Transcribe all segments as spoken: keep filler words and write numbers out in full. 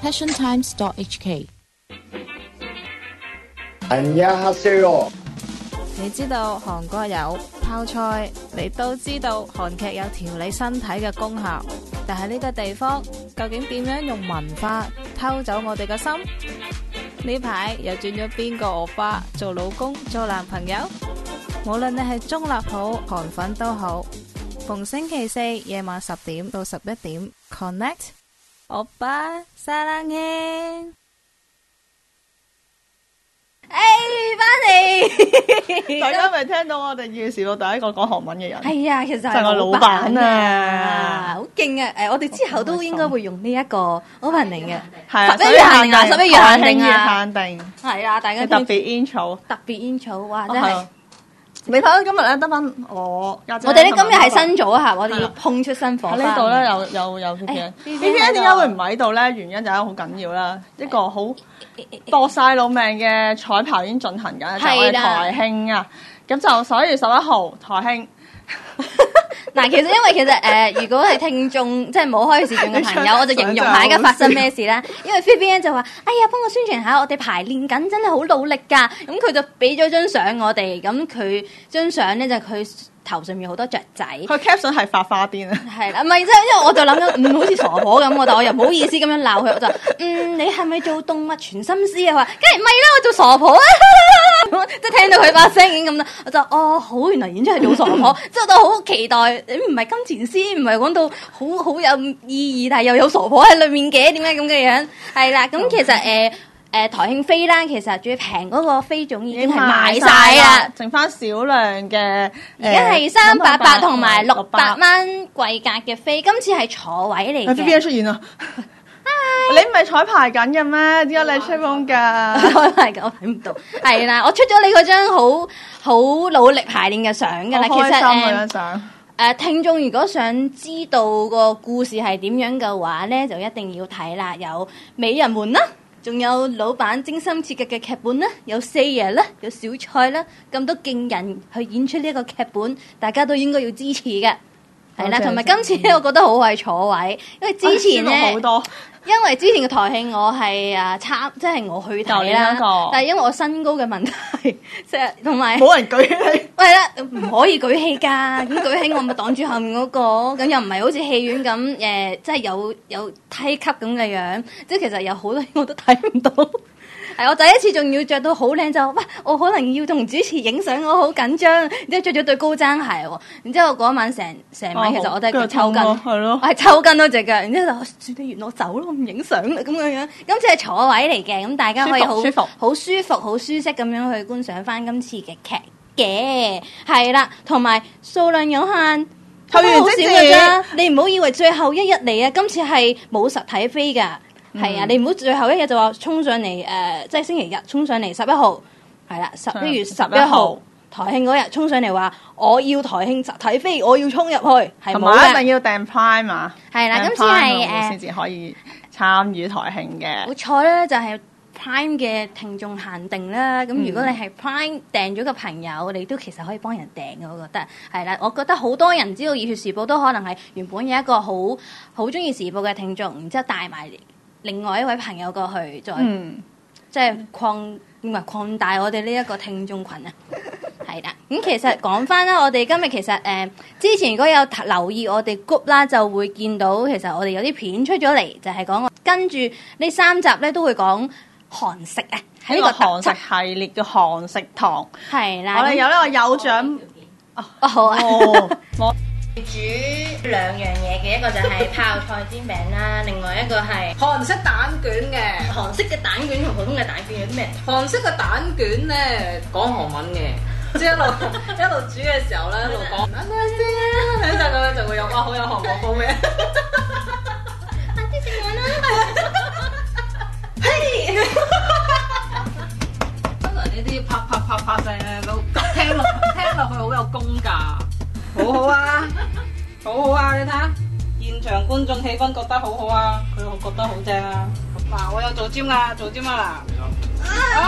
passion times dot h k。 안녕하세요。 你知道韓國有泡菜，你都知道韓劇有調理身體嘅功效，但係呢個地方究竟點樣用文化偷走我哋嘅心？呢排又轉咗邊個歐巴做老公做男朋友？無論你係中立好韓粉都好，逢星期四夜晚十點到十一點 Connect 歐巴沙冷氣。哎，翻嚟！ 大家咪聽到我哋要試到第一個講韓文嘅人？ 係啊，其實就係我老闆啊， 好勁啊！誒，我哋之後都應該會用呢一個 opening 嘅， 係啊， 十一月限定啊，十一月限定啊， 限定係啊，大家特別 intro， 特別 intro，哇，真係！ 你睇到今日咧得翻我家姐， 我哋咧今日係新組合，我哋要碰出新火花。 喺呢度咧有有有 P P N，P P N 點解會唔喺度咧？原因就係好緊要啦，一個好搏晒老命嘅彩排已經進行緊，就係我哋台慶啊！咁就十一月十一號台慶。 嗱，其實因為其實誒、呃，如果係聽眾即係冇開視像嘅朋友，我就形容下而家發生咩事啦。因為 V B N 就話：哎呀，幫我宣傳下，我哋排練緊，真係好努力㗎。咁佢就俾咗張相我哋，咁佢張相咧就佢、是。頭上面好多雀仔， 佢 caption 係發花癲啊！ 係啦，唔係即係，因為我就諗緊，嗯，好似傻婆咁，我但我又唔好意思咁樣鬧佢，我就嗯，你係咪做動物傳心師啊？佢話梗係唔係啦，我做傻婆啊！即係聽到佢把聲已經咁啦，我就哦好，原來演出係做傻婆，之後就好期待，你唔係金錢師，唔係講到好好有意義，但係又有傻婆喺裏面嘅，點解咁嘅樣？係啦，咁其實誒。呃誒、呃、台慶飛啦，其實最平嗰個飛種已經係賣晒啦， 剩翻少量嘅， 而家係三百八同埋六百蚊貴格嘅飛，今次係坐位嚟嘅。 喺邊邊出現啊？你唔係彩排緊嘅咩？點解你吹風㗎？ 彩排緊，我睇唔到。係啦，我出咗你嗰張好好努力排練嘅相㗎啦。其實誒誒、呃，聽眾如果想知道個故事係點樣嘅話咧，就一定要睇啦。有美人門啦。仲有老闆精心設計嘅劇本啦，有四爺啦，有小菜啦，咁多勁人去演出呢一個劇本，大家都應該要支持嘅。係啦，同埋今次咧，我覺得好係坐位，因為之前咧，好多，因為之前嘅台慶我係啊參，即係我去睇啦，但係因為我身高嘅問題，即係同埋冇人舉起， 係啦，唔可以舉起㗎，咁舉起我咪擋住後面嗰個，咁又唔係好似戲院咁誒，即係有有梯級咁嘅樣，即係其實有好多我都睇唔到。係我第一次仲要着到好靚就，哇！我可能要同主持影相，我好緊張。然之後着咗對高踭鞋喎，然之後嗰晚成成晚其實我都係抽筋，係咯，我係抽筋嗰隻腳。然之後就算你完我走咯，唔影相啦咁樣樣。今次係坐位嚟嘅，咁大家可以好好舒服、好舒服、好舒適咁樣去觀賞翻今次嘅劇嘅，係啦，同埋數量有限，好少㗎咋。你唔好以為最後一日嚟啊，今次係冇實體飛㗎。係、嗯、啊，你唔好最後一日就話衝上嚟誒、呃，即係星期日衝上嚟十一號，係啦，十一月十一號台慶嗰日衝上嚟話我要台慶實體飛，我要衝入去，係冇嘅， 一定要訂 Prime 啊， 係啦，今次係誒先至可以參與台慶嘅。 冇錯啦，就係、是、Prime 嘅聽眾限定啦。咁如果你係 Prime 訂咗嘅朋友，你都其實可以幫人訂嘅，我覺得係啦。我覺得好多人知道《熱血時報》都可能係原本有一個好好中意時報嘅聽眾，然之後帶埋另外一位朋友過去，再、嗯、即係擴唔係擴大我哋呢一個聽眾群啊，係啦。咁其實講翻啦，我哋今日其實誒、呃、之前如果有留意我哋 group 啦，就會見到其實我哋有啲片出咗嚟，就係、是、講跟住呢三集咧都會講韓食啊，喺呢個韓食系列嘅韓食堂係啦。 我哋有呢個有獎哦，哦好啊。 哦煮兩樣嘢嘅，一個就係泡菜煎餅啦，另外一個係韓式蛋卷嘅。 韓式嘅蛋卷同普通嘅蛋卷有啲咩？ 韓式嘅蛋卷咧講韓文嘅，即係一路一路煮嘅時候咧，一路講等陣先，一陣咁樣就會有哇好有韓國風味。 快啲食完啦！嘿， 通常呢啲啪啪啪啪聲咧都聽落聽落去好有功架。好好啊，好好啊！你睇下現場觀眾氣氛覺得好好啊，佢覺得好正啊！嗱，我有做尖啦，做尖啊嗱，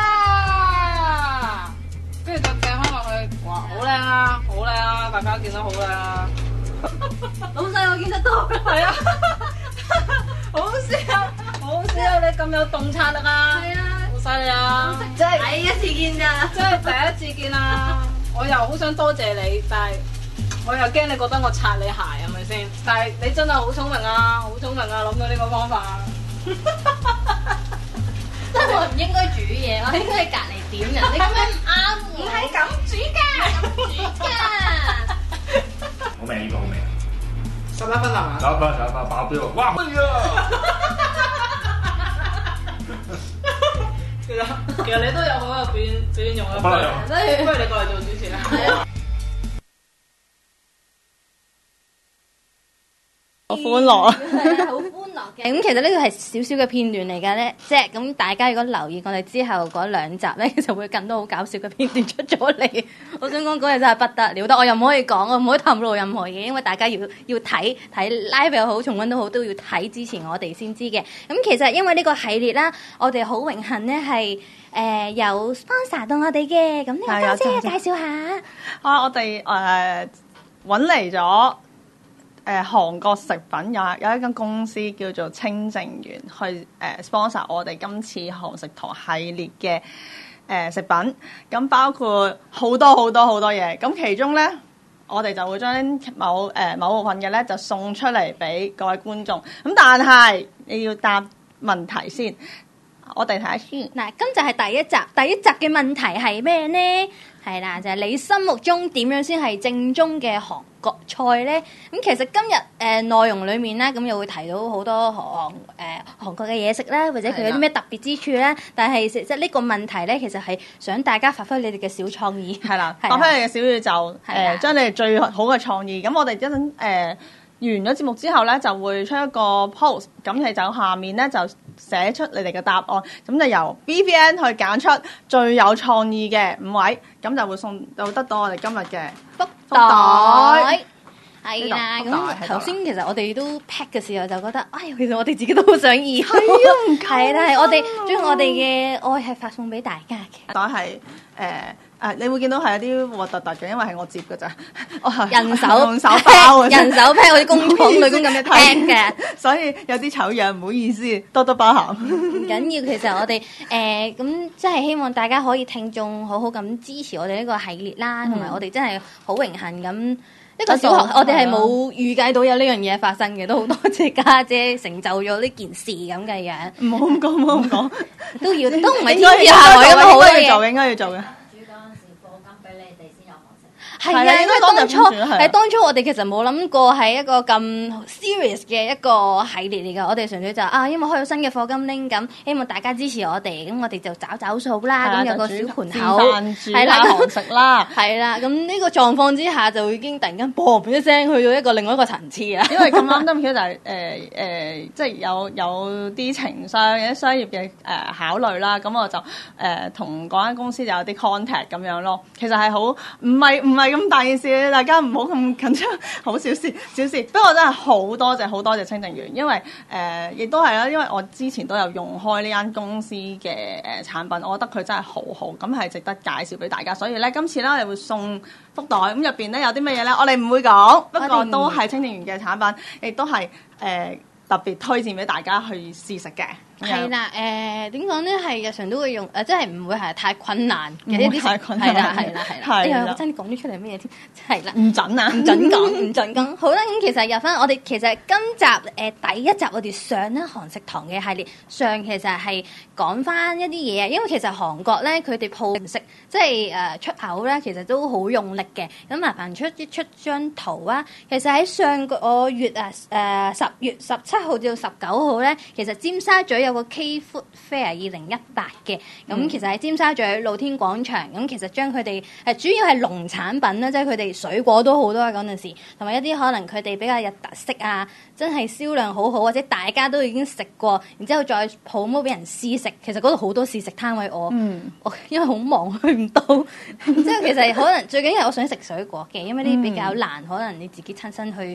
啊，跟住就掟翻落去，哇，好靚啊，好靚啊，大家見到好靚啊！老細我見得到，係啊，好笑，好笑。 咁有洞察力啊！ 係啊， 好犀利啊！ 即係第一次見咋， 即係第一次見啊！我又好想多謝你，但係我又驚你覺得我擦你鞋係咪先？但係你真係好聰明啊，好聰明啊！諗到呢個方法。 即係我唔應該煮嘢，我應該喺隔離點人。你咁樣唔啱，唔係咁煮㗎，咁煮㗎。 好味呢個好味啊！ 十一分係嘛？ 十一分，十一分爆標啊！哇！乜嘢啊？ 其實其實你都有好有表演表演用嘅， 不如不如你過嚟做主持啦。 好歡樂啊！ 係啊，好歡樂嘅。咁其實呢個係少少嘅片段嚟㗎咧，即係咁大家如果留意我哋之後嗰兩集咧，就會更多好搞笑嘅片段出咗嚟。我想講嗰日真係不得了，得我又唔可以講，我唔可以透露任何嘢，因為大家要要睇睇 live 又好，重溫都好，都要睇之前我哋先知嘅。咁其實因為呢個系列啦，我哋好榮幸咧係誒有 sponsor 到我哋嘅。咁呢個家姐介紹下啊，我哋誒揾嚟咗。誒、呃、韓國食品有有一間公司叫做清淨園去誒、呃、sponsor 我哋今次韓食堂系列嘅誒、呃、食品，咁包括好多好多好多嘢，咁其中咧我哋就會將某誒、呃、某部分嘅咧就送出嚟俾各位觀眾，咁但係你要答問題先，我哋睇下先。 嗱，今集係第一集，第一集嘅問題係咩呢？係啦，就係、是、你心目中點樣先係正宗嘅韓國菜呢？咁其實今日誒、呃、內容裡面咧，咁又會提到好多韓誒、呃、韓國嘅嘢食啦，或者佢有啲咩特別之處咧。但係即係呢個問題咧，其實係想大家發揮你哋嘅小創意。 係啦，發揮你嘅小宇宙，誒將、呃、你哋最好嘅創意。咁我哋一陣誒完咗節目之後咧，就會出一個 post，咁你就下面咧就寫出你哋嘅答案，咁就由 B B N 去揀出最有創意嘅五位，咁就會送就得到我哋今日嘅福袋。 係啦，咁頭先其實我哋都 pack 嘅時候就覺得，哎呀，其實我哋自己都好想要。係啊，唔夠。 係，但係我哋將我哋嘅愛係發送俾大家嘅。 袋係誒。誒，你會見到係有啲核突突嘅，因為係我接㗎咋， 人手用手包嘅， 人手 pack 好似工廠女工咁樣 pack 嘅， 所以有啲醜樣，唔好意思，多多包涵。 唔緊要，其實我哋誒咁真係希望大家可以聽眾好好咁支持我哋呢個系列啦，同埋、嗯、我哋真係好榮幸咁。一個小學，我哋係冇預計到有呢樣嘢發生嘅，都好多謝家姐成就咗呢件事咁嘅樣。 唔好咁講，唔好咁講， 都要都唔係天意下來咁好多嘢。 應該要做嘅，應該要做嘅。 係啊，因為當初係當初我哋其實冇諗過係一個咁 serious 嘅一個系列嚟㗎，我哋純粹就啊，因為開咗新嘅課金拎咁，希望大家支持我哋，咁我哋就找找數啦，咁有個小盤口，係啦， 韓食啦， 係啦，咁呢個狀況之下就已經突然間嘣一聲去到一個另外一個層次啦。 因為咁啱得唔巧就係誒誒，即係有有啲情商、有啲商業嘅誒、呃、考慮啦，咁我就誒同嗰間公司就有啲 contact 咁樣咯。其實係好唔係唔係咁大件事，大家唔好咁緊張，好小事小事。不過真係好多謝好多謝清淨園，因為誒亦、呃、都係啦，因為我之前都有用開呢間公司嘅誒、呃、產品，我覺得佢真係好好，咁係值得介紹俾大家。所以咧，今次咧我哋會送福袋，咁入邊咧有啲乜嘢咧，我哋唔會講，不過都係清淨園嘅產品，亦都係誒、呃、特別推薦俾大家去試食嘅。 係啦，誒點講咧？係日常都會用，誒真係唔會係太困難嘅一啲食， 係啦係啦係啦。 哎呀，我真係講咗出嚟咩嘢添？係啦， 唔準啊， 唔準講，唔準講。好啦，咁其實入翻我哋其實今集誒、呃、第一集我哋上咧韓食堂嘅系列上，其實係講翻一啲嘢啊。因為其實韓國咧佢哋鋪食即係誒出口咧，其實都好用力嘅。咁麻煩出一出張圖啊。其實喺上個月啊誒十月十七號至到十九號咧，其實尖沙咀有個 K Food Fair 二零一八嘅，咁、嗯、其實喺尖沙咀露天廣場，咁其實將佢哋誒主要係農產品啦，即係佢哋水果都好多嗰陣時，同埋一啲可能佢哋比較有特色啊，真係銷量好好，或者大家都已經食過，然之後再 promote 俾人試食，其實嗰度好多試食攤位我，嗯、我因為好忙去唔到，即係其實可能最緊要係我想食水果嘅，因為呢啲比較難，嗯、可能你自己親身去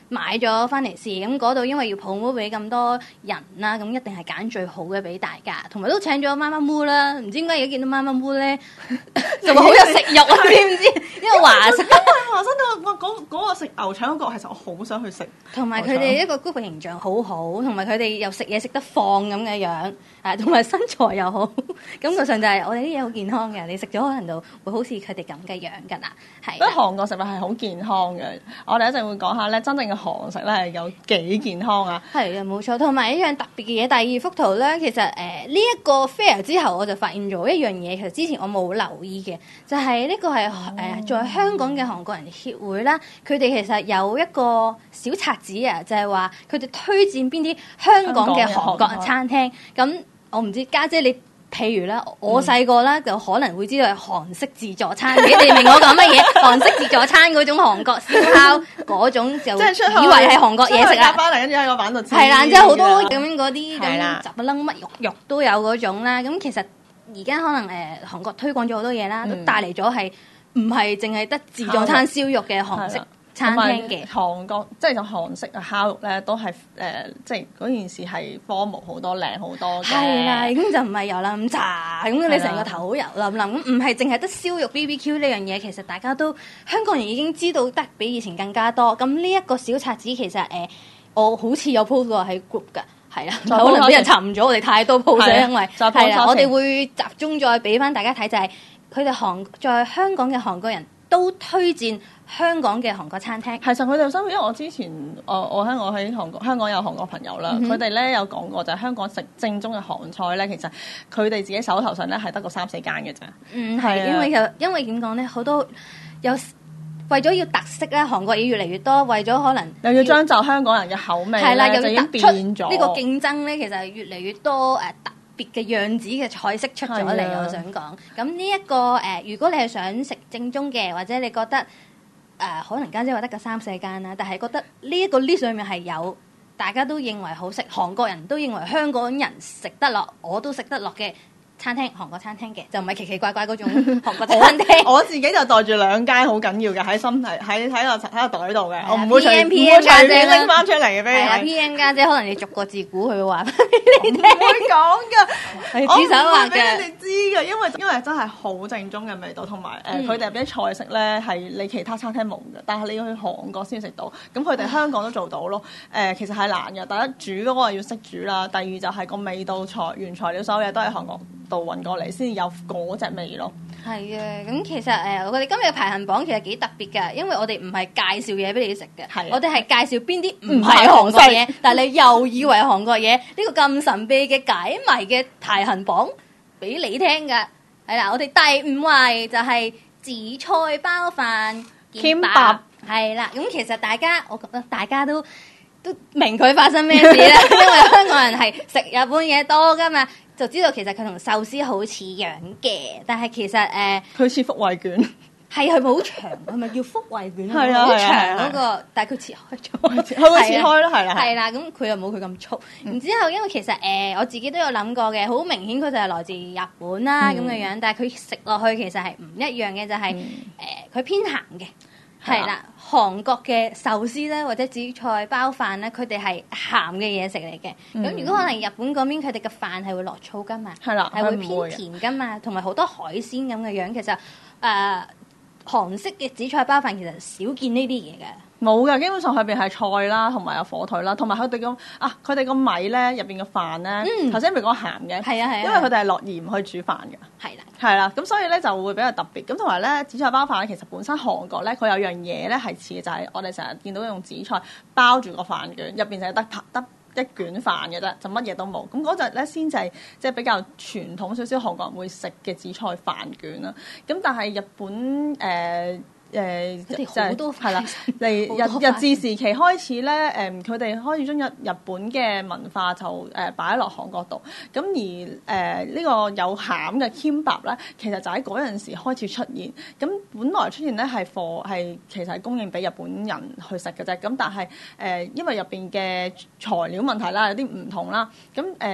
買咗翻嚟試，咁嗰度因為要 promote 俾咁多人啦，咁一定係揀最好嘅俾大家，同埋都請咗媽媽妹啦。唔知點解而家見到媽媽妹咧，就會好有食慾啊？知唔知？因為華山， 華山度哇嗰嗰個食牛腸嗰個，其實我好想去食。 同埋佢哋一個 group 嘅形象好好，同埋佢哋又食嘢食得放咁嘅樣，啊，同埋身材又好，感覺上就係我哋啲嘢好健康嘅。你食咗可能就會好似佢哋咁嘅樣㗎啦，係。 所以韓國食物係好健康嘅，我哋一陣會講下咧，真正嘅韓食咧係有幾健康啊！ 係啊，冇錯。同埋一樣特別嘅嘢，第二幅圖咧，其實誒呢一個 fair 之後，我就發現咗一樣嘢，其實之前我冇留意嘅，就係、是、呢個係誒、哦呃、在香港嘅韓國人協會啦，佢哋其實有一個小冊子啊，就係話佢哋推薦邊啲香港嘅韓國餐廳。咁我唔知家姐，姐你。譬如咧，我細個咧就可能會知道係韓式自助餐，你哋明我講乜嘢？韓式自助餐嗰種韓國燒烤嗰種就以為係韓國嘢食啦。翻嚟跟住喺個板度。係啦，即係好多咁樣嗰啲咁雜不楞乜肉肉都有嗰種啦。咁其實而家可能誒、呃、韓國推廣咗好多嘢啦，都帶嚟咗係唔係淨係得自助餐燒肉嘅韓式餐廳嘅。 韓國即係就韓式嘅烤肉咧，都係誒、呃、即係嗰件事係科目好多靚好多嘅。 係啦，咁就唔係油淋炸咁，你成個頭好油淋淋咁，唔係淨係得燒肉 B B Q 呢樣嘢。其實大家都香港人已經知道得比以前更加多。咁呢一個小冊子其實誒、呃，我好似有 post 過喺 group 㗎。係啦，可能啲人沉咗我哋太多 post，因為係啦，我哋會集中再俾翻大家睇，就係佢哋韓在香港嘅韓國人都推薦香港嘅韓國餐廳。 其實佢哋身邊，因為我之前我我喺我喺韓國香港有韓國朋友啦，佢哋咧有講過就係香港食正宗嘅韓菜咧，其實佢哋自己手頭上咧係得個三四間嘅啫。 嗯，係，因為有因為點講咧，好多有。為咗要特色咧，韓國嘢越嚟越多，為咗可能又要將就香港人嘅口味係啦，又就已經要突變咗呢個競爭咧，其實係越嚟越多誒、呃、特別嘅樣子嘅菜式出咗嚟。我想講，咁呢一個誒、呃，如果你係想食正宗嘅，或者你覺得誒、呃、可能家姐話得個三四間啦，但係覺得呢一個 list 上面係有大家都認為好食，韓國人都認為香港人食得落，我都食得落嘅餐廳，韓國餐廳嘅，就唔係奇奇怪怪嗰種韓國餐廳。 我, 我自己就袋住兩間好緊要嘅喺心喺喺喺個喺個袋度嘅，我唔會隨 P M 唔 P 會隨便拎翻出嚟嘅俾你。 係啊 ，P M 家姐可能你逐個字估佢會話俾你聽。 唔會講㗎， 係指手畫腳。 俾你哋知㗎，因為因為真係好正宗嘅味道，同埋誒佢哋入啲菜式咧係你其他餐廳冇嘅，但係你要去韓國先食到。咁佢哋香港都做到咯。誒、呃，其實係難嘅。第一煮嗰個要識煮啦，第二就係個味道材原材料所有嘢都係韓國度運過嚟先有嗰隻味咯。 係啊，咁其實誒，我哋今日嘅排行榜其實幾特別㗎，因為我哋唔係介紹嘢俾你食嘅， 係我哋係介紹邊啲唔係韓國嘢，但係你又以為韓國嘢，呢個咁神秘嘅解謎嘅排行榜俾你聽㗎。係啦，我哋第五位就係紫菜包飯劍白，係啦。咁其實大家，我覺得大家都都明佢發生咩事啦，因為香港人係食日本嘢多㗎嘛。就知道其實佢同壽司好似樣嘅，但係其實誒， 佢似福慧卷， 係係咪好長？係咪叫福慧卷？ 係啊， 好長嗰個，但係佢切開咗， 佢會切開咯，係啦， 係啦。咁佢又冇佢咁粗。然之後，因為其實誒我自己都有諗過嘅，好明顯佢就係來自日本啦咁嘅樣，但係佢食落去其實係唔一樣嘅，就係誒佢偏鹹嘅。係啦，韓國嘅壽司咧，或者紫菜包飯咧，佢哋係鹹嘅嘢食嚟嘅。咁、嗯、如果可能日本嗰邊佢哋嘅飯係會落醋噶嘛，係啦，係會偏甜噶嘛，同埋好多海鮮咁嘅樣。其實誒、呃、韓式嘅紫菜包飯其實少見呢啲嘢嘅。 冇㗎，基本上入邊係菜啦，同埋有火腿啦，同埋佢哋個啊，佢哋個米咧入邊嘅飯咧，頭先咪講鹹嘅， 係啊係啊， 因為佢哋係落鹽去煮飯嘅， 係啦， 係啦，咁所以咧就會比較特別。咁同埋咧紫菜包飯咧，其實本身韓國咧佢有樣嘢咧係似嘅，就係、是、我哋成日見到用紫菜包住個飯卷，入邊就係得得一卷飯嘅啫，就乜嘢都冇。咁嗰隻咧先就係即係比較傳統少少韓國人會食嘅紫菜飯卷啦。咁但係日本誒。呃誒就係係啦，嚟日日治時期開始咧，誒佢哋開始將日日本嘅文化就誒擺落韓國度，咁而誒呢、呃這個有餡嘅 kimbap 咧，其實就喺嗰陣時開始出現。咁本來出現咧係貨係其實係供應俾日本人去食嘅啫。咁但係誒、呃、因為入邊嘅材料問題啦，有啲唔同啦，咁誒。呃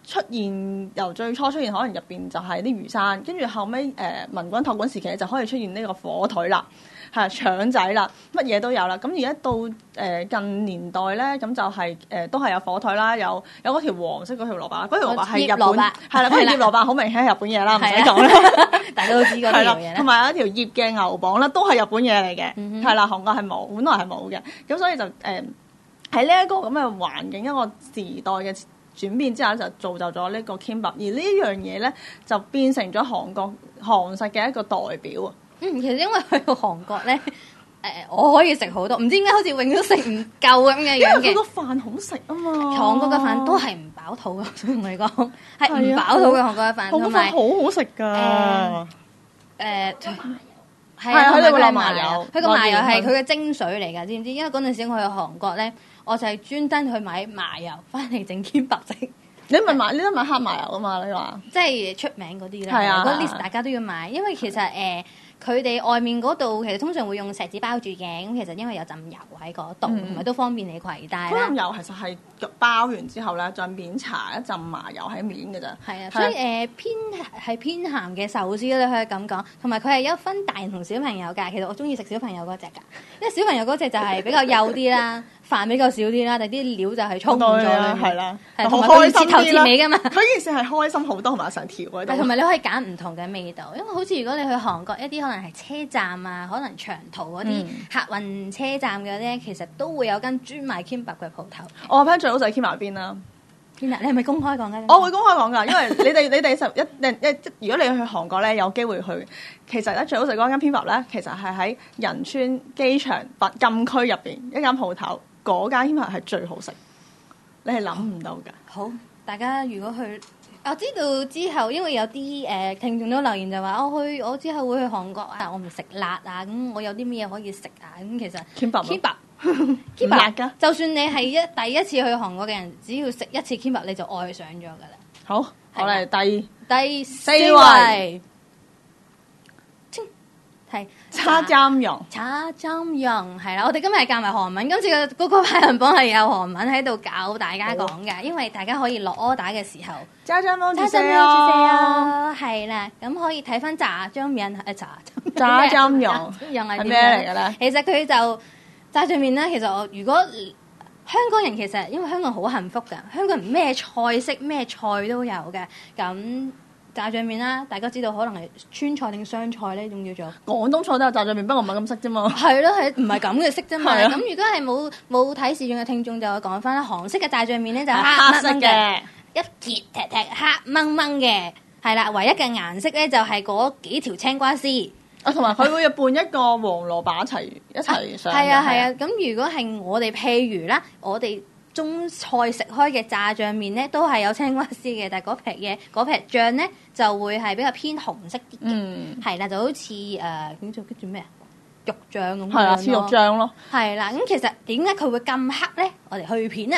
出現由最初出現可能入邊就係啲魚生，跟住後尾誒、呃、民軍託管時期就可以出現呢個火腿啦。係腸仔啦，乜嘢都有啦。咁而家到誒、呃、近年代咧，咁就係、是、誒、呃、都係有火腿啦，有有嗰條黃色嗰條蘿蔔，嗰條蘿蔔係日本，係啦，嗰條葉蘿蔔好明顯係日本嘢啦，唔使講啦， 大家都知嗰條嘢啦。同埋有一條葉嘅牛蒡啦，都係日本嘢嚟嘅，係、嗯、啦，韓國係冇，本來係冇嘅。咁所以就誒喺呢一個咁嘅環境，一個時代嘅轉變之下，就造就咗呢個 kimbap，而呢樣嘢咧就變成咗韓國韓式嘅一個代表啊。 嗯，其實因為去到韓國咧，誒、呃、我可以食好多，唔知點解好似永遠都食唔夠咁嘅樣嘅。 因為佢個飯好食啊嘛， 韓國嘅飯都係唔飽肚嘅，所以同你講係唔飽肚嘅韓國嘅飯，同埋好好食㗎。誒、 呃，係啊， 同埋佢個麻油，佢個麻油係佢嘅精髓嚟㗎，知唔知？因為嗰陣時我去韓國咧，我就係專登去買麻油翻嚟整kimbap食。 你咪買，你都買黑麻油啊嘛？你話即係出名嗰啲咧， 係啊， 嗰 list 大家都要買，因為其實誒。呃佢哋外面嗰度其實通常會用錫紙包住嘅，咁其實因為有浸油喺嗰度，同、嗯、埋都方便你攜帶啦。 浸油其實係包完之後咧，再面搽一浸麻油喺面嘅咋。 係啊，所以誒、呃、偏係偏鹹嘅壽司咧，可以咁講。同埋佢係有分大人同小朋友㗎。其實我中意食小朋友嗰隻㗎，因為小朋友嗰隻就係比較幼啲啦，飯比較少啲啦，但啲料就係充咗啦， 係啦， 同埋佢切頭切尾㗎嘛。 佢件事係開心好多，同埋成條嗰啲。 同埋你可以揀唔同嘅味道，因為好似如果你去韓國一啲可能係車站啊，可能長途嗰啲客運車站嘅咧、嗯，其實都會有間專賣 kimbap 嘅鋪頭。 我話最好就係 kimbap 邊啦。 kimbap 你係咪公開講嘅？ 我會公開講㗎，因為你哋你哋十一一一，如果你去韓國咧，有機會去，其實咧最好食嗰間 kimbap 咧，其實係喺仁川機場禁區入邊一間鋪頭，嗰間 kimbap 係最好食，你係諗唔到㗎。 好，大家如果去。我知道之後，因為有啲誒、呃、聽眾都留言就話，我去我之後會去韓國啊，我唔食辣啊，咁我有啲咩嘢可以食啊？咁其實 kimbap，kimbap，kimbap 辣㗎。就算你係一第一次去韓國嘅人，只要食一次 kimbap，你就愛上咗㗎啦。 好，我嚟第第四位。 係叉針蓉， 叉針蓉係啦，我哋今日係教埋韓文，今次嘅嗰個排行榜係有韓文喺度教大家講嘅，因為大家可以落 order 嘅時候， 叉針蓉， 叉針蓉，係啦，咁可以睇翻炸醬麵誒炸炸針蓉係咩嚟嘅咧？ 其實佢就炸醬麵咧，其實我如果香港人其實因為香港好幸福㗎，香港人咩菜式咩菜都有嘅，咁。炸醬麵啦，大家知道可能係川菜定湘菜呢種叫做廣東菜都有炸醬麵，不過唔係咁識啫嘛。 係咯，係唔係咁嘅色啫嘛？咁如果係冇冇睇視像嘅聽眾就講翻啦，韓式嘅炸醬麵咧就黑黑色嘅，一鐵踢踢黑掹掹嘅，係啦，唯一嘅顏色咧就係嗰幾條青瓜絲。 啊，同埋佢會伴一個黃蘿蔔一齊一齊上。 係啊係啊，咁、啊啊、如果係我哋譬如啦，我哋。中菜食開嘅炸醬麵咧，都係有青瓜絲嘅，但係嗰撇嘢嗰撇醬咧就會係比較偏紅色啲嘅，係、嗯、啦，就好似誒叫做叫做咩啊肉醬咁樣咯，係啦，似肉醬咯，係啦。咁其實點解佢會咁黑咧？我哋去片啊，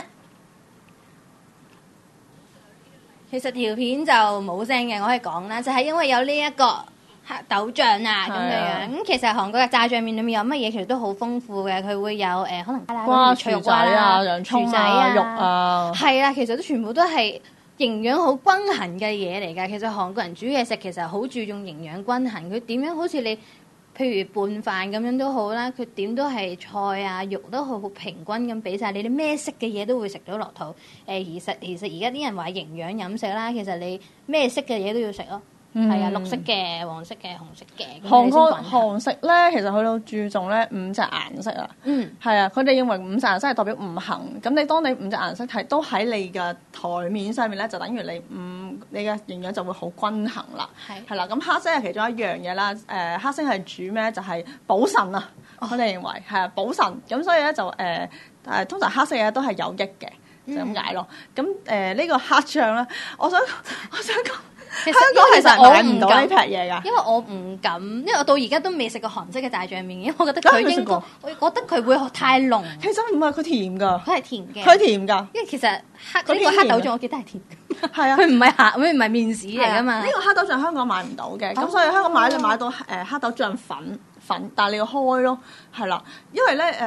其實條片就冇聲嘅，我可以講啦，就係、是、因為有呢、這、一個。黑豆醬啊咁樣樣，咁其實韓國嘅炸醬麵裏面有乜嘢其實都好豐富嘅，佢會有誒、呃、可能瓜脆肉瓜啊、洋葱啊、肉啊， 係啦，其實都全部都係營養好均衡嘅嘢嚟㗎。其實韓國人煮嘢食其實好注重營養均衡，佢點樣好似你譬如拌飯咁樣都好啦，佢點都係菜啊肉都好好平均咁俾晒你，啲咩色嘅嘢都會食到落肚。誒、呃，其實其實而家啲人話營養飲食啦，其實你咩色嘅嘢都要食咯。係、嗯、啊，綠色嘅、黃色嘅、紅色嘅。 韓國韓式咧，其實佢都注重咧五隻顏色啊。嗯，係啊，佢哋認為五隻顏色係代表五行。咁你當你五隻顏色係都喺你嘅台面上面咧，就等於你五你嘅營養就會好均衡啦。係係啦，咁黑色係其中一樣嘢啦。誒、呃，黑色係煮咩？就係、是、補腎啊。我、哦、哋認為係啊，補腎。咁所以咧就誒誒、呃，通常黑色嘢都係有益嘅，就咁解咯。咁誒呢個黑醬咧，我想我想講。香港其實我買唔到呢劈嘢㗎， 因為我唔敢，因為我到而家都未食過韓式嘅炸醬麵，因為我覺得佢應該，我覺得佢會太濃。 其實唔係佢甜㗎， 佢係甜嘅， 佢甜㗎。 因為其實黑呢個黑豆醬我記得係甜嘅。 係啊， 佢唔係蝦，佢唔係麵豉嚟噶嘛。 呢個黑豆醬香港買唔到嘅，咁所以香港買你買到誒黑豆醬粉粉，但係你要開咯，係啦，因為咧誒誒誒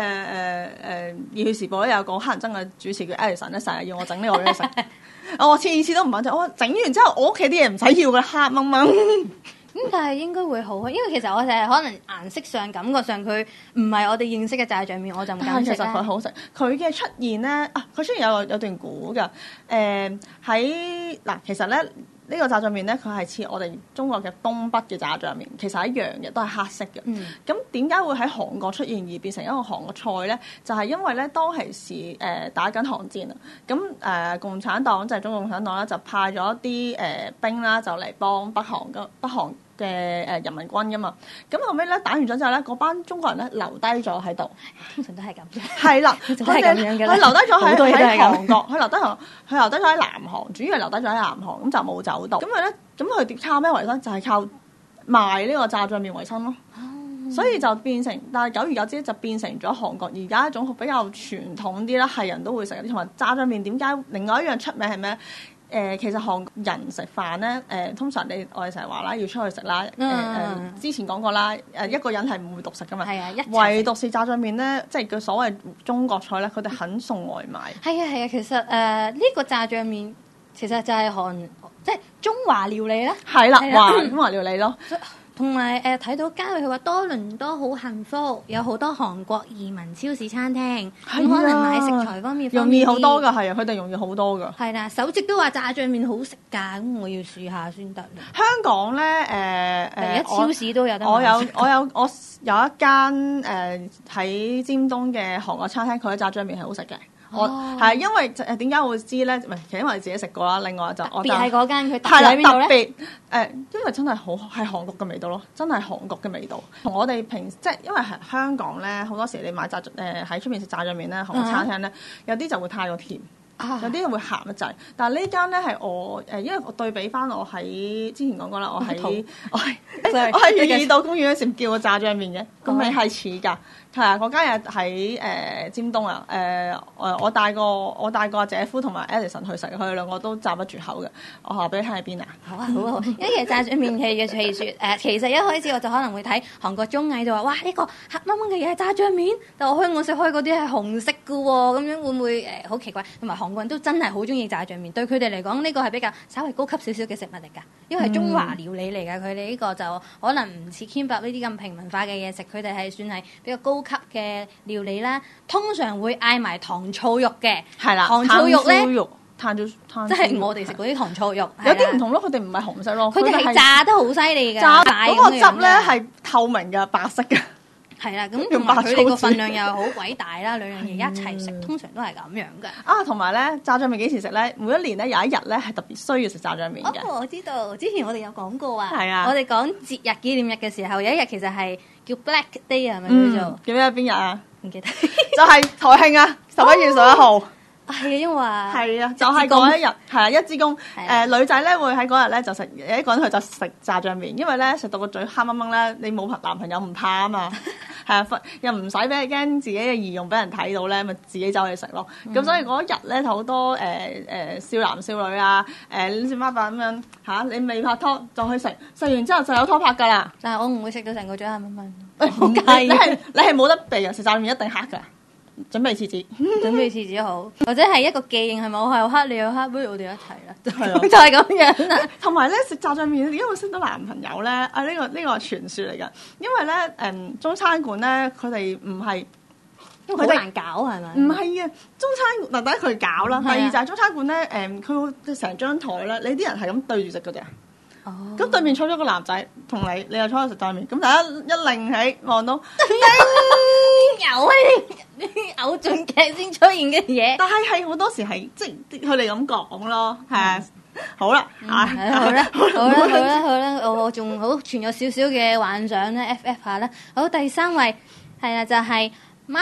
《熱血時報》咧有個黑人憎嘅主持叫 Alison 咧，成日要我整呢個俾佢食，我次次都唔肯整，我整完之後我屋企啲嘢唔使要嘅，黑掹掹。 咁但係應該會好，因為其實我哋可能顏色上、感覺上佢唔係我哋認識嘅炸醬麵，我就唔敢食啦。 其實佢好食，佢嘅出現咧啊，佢出現有有段故㗎。誒喺嗱，其實咧呢、呢個炸醬麵咧，佢係似我哋中國嘅東北嘅炸醬麵，其實一樣嘅，都係黑色嘅。咁點解會喺韓國出現而變成一個韓國菜咧？就係、係、因為咧當其時誒、呃、打緊韓戰啊，咁誒、呃、共產黨就係、係、中國共產黨咧，就派咗一啲誒、呃、兵啦，就嚟幫北韓嘅北韓嘅誒人民軍噶嘛，咁後尾咧打完仗之後咧，嗰班中國人咧留低咗喺度， 通常都係咁嘅。 係啦， 佢哋佢留低咗喺喺韓國，佢佢留低咗，佢留低咗喺南韓，主要係留低咗喺南韓，咁就冇走到。咁佢咧，咁佢靠咩為生？就係、是、靠賣呢個炸醬麵為生咯。哦、所以就變成，但係久而久之就變成咗韓國而家一種比較傳統啲啦，係人都會食嘅。同埋炸醬麵點解另外一樣出名係咩？誒、呃、其實韓國人食飯咧，誒、呃、通常你我哋成日話啦，要出去食啦。誒、呃、誒之前講過啦，誒一個人係唔會獨食噶嘛。係啊，唯獨是炸醬麵咧，即係叫所謂中國菜咧，佢哋肯送外賣。 係啊係啊，其實誒呢、呃這個炸醬麵其實就係韓即係中華料理啦。係啦， 華中華料理咯。 同埋誒睇到嘉慧佢話多倫多好幸福，有好多韓國移民超市餐廳，咁可能買食材方面容易好多㗎，係啊，佢哋容易好多㗎。 係啦，首席都話炸醬麵好食㗎，咁我要試下先得。 香港咧誒誒， 第一超市都有得買。 我有我有我有一間誒喺尖東嘅韓國餐廳，佢嘅炸醬麵係好食嘅。我係因為誒點解我會知咧？唔係其實因為我自己食過啦。另外就我就別係嗰間佢特別喺邊度咧？ 特別誒，因為真係好係韓國嘅味道咯，真係韓國嘅味道。同我哋平即係因為係香港咧，好多時你買炸誒喺出面食炸醬麵咧，韓國餐廳咧，有啲就會太過甜。有啲會鹹得滯，但係呢間咧係我誒，因為我對比翻我喺之前講過啦，我喺我係我喺粵意道公園嗰時叫過炸醬麵嘅，個味係似㗎。係啊，嗰間嘢喺誒尖東啊，誒、呃、誒我帶個我帶個姐夫同埋 Edison 去食，佢哋兩個都讚不絕口嘅。我話俾你聽喺邊啊？ 好啊好啊好！因為其實炸醬麵係嘅傳説誒，其實一開始我就可能會睇韓國綜藝就話，哇呢、呢個黑掹掹嘅嘢係炸醬麵，但我香港食開嗰啲係紅色嘅喎，咁樣會唔會誒好、呃、奇怪？同埋韓國人都真係好中意炸醬麵，對佢哋嚟講呢個係比較稍微高級少少嘅食物嚟㗎，因為係中華料理嚟㗎。佢哋呢個就可能唔似 Kimbap 呢啲咁平民化嘅嘢食，佢哋係算係比較高級嘅料理啦。通常會嗌埋糖醋肉嘅， 係啦， 糖醋肉咧。 炭咗炭， 即係我哋食嗰啲糖醋肉， 有啲唔同咯。佢哋唔係紅色咯， 佢哋係炸得好犀利㗎， 炸嗰個汁咧係透明嘅，白色嘅。 係啦，咁同埋佢哋個份量又好鬼大啦，兩樣嘢一齊食，通常都係咁樣嘅。 啊，同埋咧，炸醬麵幾時食咧？每一年咧有一日咧係特別需要食炸醬麵嘅。 哦，我知道，之前我哋有講過啊。 係啊， 我哋講節日紀念日嘅時候，有一日其實係叫 Black Day 係咪叫做？ 叫咩邊日啊？ 唔記得。 就係台慶啊，十一月十一號。 係啊，因為係啊，就係嗰一日，係啊，一支公。誒女仔咧會喺嗰日咧就食，一個人去就食炸醬麵，因為咧食到個嘴黑掹掹咧，你冇男朋友唔怕啊嘛。係啊，又唔使俾你驚自己嘅儀容俾人睇到咧，咪自己走去食咯。咁、嗯、所以嗰日咧好多誒誒、呃呃、少男少女啊，誒小媽爸咁樣嚇，你未拍拖就去食，食完之後就有拖拍㗎啦。 但係我唔會食到成個嘴黑掹掹。 好介意，你係你係冇得避啊！食炸麵一定黑㗎。準備廁紙， 準備廁紙好，或者係一個記認係咪？我係又黑，你又黑，不如我哋一齊啦，就係咁樣啦。 同埋咧食炸醬麵，點解會識到男朋友咧？啊呢、呢個呢、呢個係傳說嚟㗎，因為咧誒、嗯、中餐館咧佢哋唔係， 因為好難搞係咪？ 唔係啊，中餐嗱第一佢搞啦，第二就係中餐館咧誒，佢會成張台咧，你啲人係咁對住食㗎咋。哦，咁對面坐咗個男仔同你，你又坐喺度食炸麵，咁大家一擰起望到， 有啊！啲偶像劇先出現嘅嘢， 但係係好多時係即係佢哋咁講咯，係啊，好啦， 好啦，好啦，好啦，好啦，我我仲好存有少少嘅幻想咧 ，F F 下啦。好，第三位係啦，就係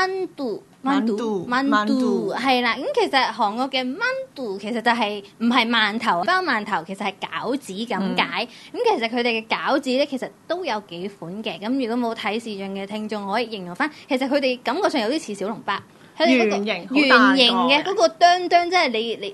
만두。饅頭，饅頭係啦，咁其實韓國嘅饅頭其實就係唔係饅頭，包饅頭其實係餃子咁解。咁、嗯、其實佢哋嘅餃子咧，其實都有幾款嘅。咁如果冇睇視像嘅聽眾，我可以形容翻，其實佢哋感覺上有啲似小籠包，圓形、圓形嘅嗰個哚哚，即係你你你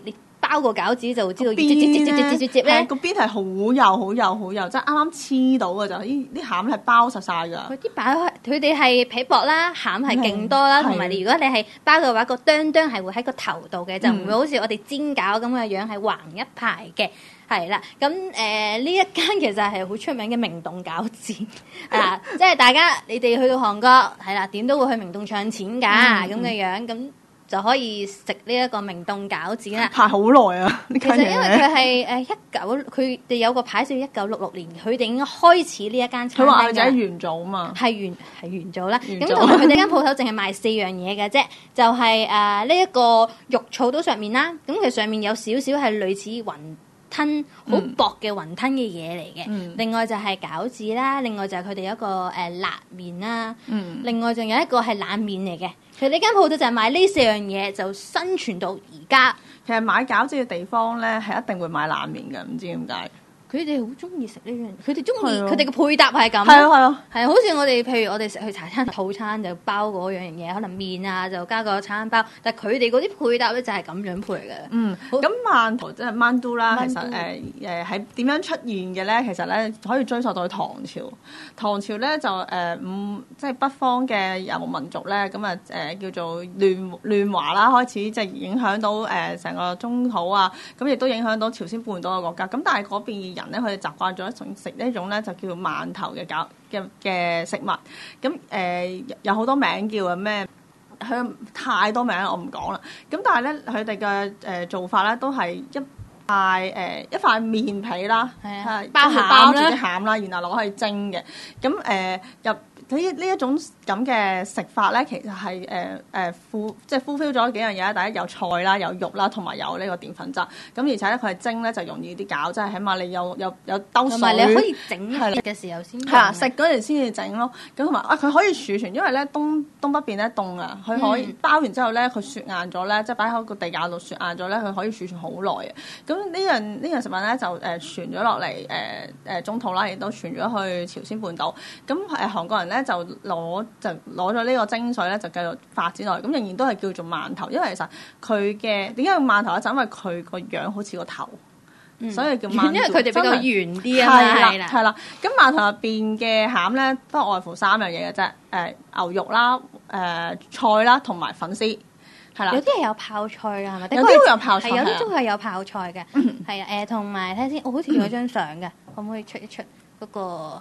包個餃子就知道邊接接接接接接接咧係，個邊係好幼好幼好幼，即係啱啱黐到嘅就，呢啲餡係包實晒㗎。 佢啲擺開佢哋係皮薄啦，餡係勁多啦， 係同埋你如果你係包嘅話，個哚哚係會喺個頭度嘅，就唔會好似我哋煎餃咁嘅樣係橫一排嘅。係啦，咁誒呢一間其實係好出名嘅明洞餃子啊，即係大家你哋去到韓國係啦，點都會去明洞唱錢㗎咁嘅樣，咁就可以食呢一個明洞餃子啦。 排好耐啊！其其實因為佢係誒一九，佢哋有個牌叫一九六六年，佢哋已經開始呢一間餐廳㗎。 佢話佢自己元祖啊嘛， 係元係元祖啦。 元祖咁同埋佢哋間鋪頭淨係賣四樣嘢嘅啫，就係誒呢一個肉燥刀上面啦。咁其實上面有少少係類似雲吞好薄嘅雲吞嘅嘢嚟嘅， 嗯、 另外就係餃子啦，另外就係佢哋有一個誒、呃、辣麵啦， 嗯、 另外仲有一個係冷麵嚟嘅。其實呢間鋪頭就係賣呢四樣嘢，就生存到而家。 其實買餃子嘅地方咧係一定會買冷麵嘅，唔知點解。 佢哋好中意食呢樣，佢哋中意係啊佢哋嘅配搭係咁。 係啊係啊， 係啊，好似我哋譬如我哋食去茶餐套餐就包嗰樣嘢，可能麵啊就加個餐包，但係佢哋嗰啲配搭咧就係咁樣配嘅。 嗯， 好咁饅頭即係饅都啦，其實誒 mandu 誒係點樣出現嘅咧？其實咧可以追溯到去唐朝。唐朝咧就誒五即係北方嘅遊牧民族咧，咁啊誒叫做亂亂華啦，開始即係影響到誒成個中土啊，咁亦都影響到朝鮮半島嘅國家。咁但係嗰邊嘅人咧，佢哋習慣咗一種食呢種咧就叫做饅頭嘅餃嘅嘅食物。咁誒、呃、有好多名叫啊咩？佢太多名我唔講啦。咁但係咧佢哋嘅誒做法咧都係一塊誒、呃、一塊麵皮啦， 係啊係包餡包住啦啲餡啦，然後攞去蒸嘅。咁誒入呢呢一種咁嘅食法咧，其實係誒誒 full 即係 fulfill 咗幾樣嘢啦。第一有菜啦，有肉啦，同埋有呢個澱粉質。咁而且咧佢係蒸咧就容易啲搞，即係起碼你有有有兜水， 同埋你可以整係啦嘅時候先用係啊，食嗰陣先至整咯。咁同埋啊，佢可以儲存，因為咧東東北邊咧凍啊，佢可以、 嗯、 包完之後咧，佢雪硬咗咧，即係擺喺個地架度雪硬咗咧，佢可以儲存好耐嘅。咁呢樣呢樣食品咧就誒、呃、傳咗落嚟誒誒中土啦，亦都傳咗去朝鮮半島。咁誒、呃、韓國人咧就攞就攞咗呢個精髓咧，就繼續發展落嚟。咁仍然都係叫做饅頭，因為其實佢嘅點解叫饅頭咧？就因為佢個樣好似個頭。 嗯、 所以叫饅頭， 因為佢哋比較圓啲啊嘛，係啦， 係啦。咁饅頭入邊嘅餡咧，不外乎三樣嘢嘅啫。誒、呃、牛肉啦、誒、呃、菜啦，同埋粉絲，係啦。 有啲係有泡菜㗎，係咪？ 有啲會有泡菜， 係有啲都係有泡菜嘅。係啊，誒同埋睇下先，我好似有張相嘅，可唔可以出一出嗰個？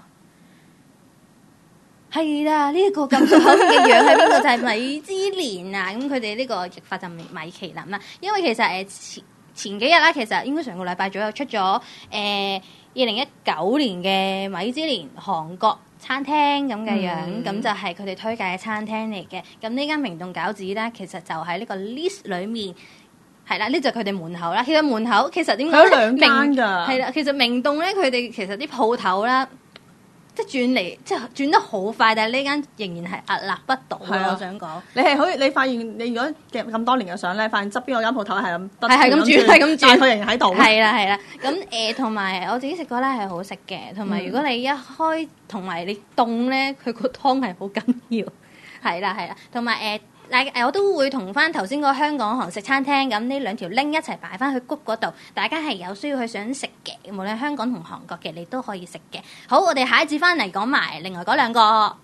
係啦，呢一個咁熟口面嘅樣係邊個？就係米芝蓮啊！咁佢哋呢個譯法就米其林啦。因為其實誒前前幾日啦，其實應該上個禮拜左右出咗誒二零一九年嘅米芝蓮韓國餐廳咁嘅樣，咁、嗯、就係佢哋推介嘅餐廳嚟嘅。咁呢間明洞餃子咧，其實就喺呢個 list 裡面。係啦，呢就係佢哋門口啦。其實門口其實點講咧？ 有兩間㗎。 係啦，其實明洞咧，佢哋其實啲鋪頭啦。即係轉嚟，即係轉得好快，但係呢間仍然係屹立不倒咯。我想講， 你係好，你發現你如果嘅咁多年嘅相咧，發現側邊嗰間鋪頭係咁， 係係咁轉，係咁轉， 但佢仍然喺度。係啦係啦，咁誒同埋我自己食過咧係好食嘅，同埋如果你一開同埋你凍咧，佢個湯係好緊要，係啦係啦，同埋誒。嗱誒，我都會同翻頭先個香港韓式餐廳咁呢兩條 link 一齊擺翻去谷嗰度，大家係有需要去想食嘅，無論香港同韓國嘅，你都可以食嘅。好，我哋下一節翻嚟講埋另外嗰兩個。